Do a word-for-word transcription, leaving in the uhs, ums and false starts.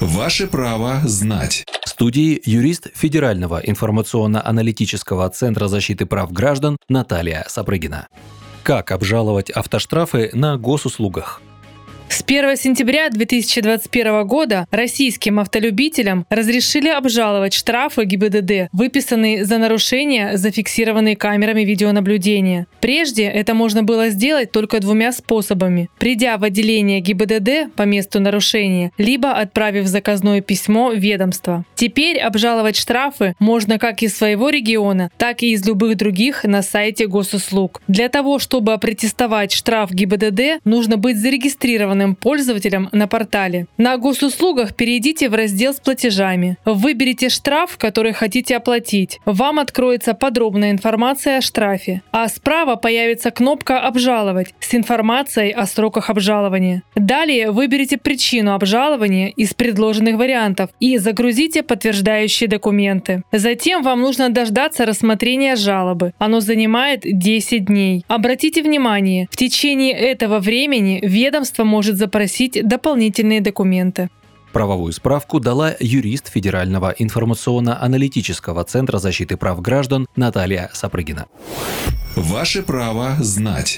Ваше право знать. В студии юрист Федерального информационно-аналитического центра защиты прав граждан Наталья Сапрыгина. Как обжаловать автоштрафы на госуслугах? С первого сентября две тысячи двадцать первого года российским автолюбителям разрешили обжаловать штрафы ГИБДД, выписанные за нарушения, зафиксированные камерами видеонаблюдения. Прежде это можно было сделать только двумя способами: придя в отделение ГИБДД по месту нарушения, либо отправив заказное письмо в ведомство. Теперь обжаловать штрафы можно как из своего региона, так и из любых других на сайте госуслуг. Для того, чтобы опротестовать штраф ГИБДД, нужно быть зарегистрированным пользователем на портале. На госуслугах перейдите в раздел с платежами. Выберите штраф, который хотите оплатить. Вам откроется подробная информация о штрафе, а справа появится кнопка «Обжаловать» с информацией о сроках обжалования. Далее выберите причину обжалования из предложенных вариантов и загрузите подтверждающие документы. Затем вам нужно дождаться рассмотрения жалобы. Оно занимает десять дней. Обратите внимание, в течение этого времени ведомство может запросить дополнительные документы. Правовую справку дала юрист Федерального информационно-аналитического центра защиты прав граждан Наталья Сапрыгина. Ваше право знать.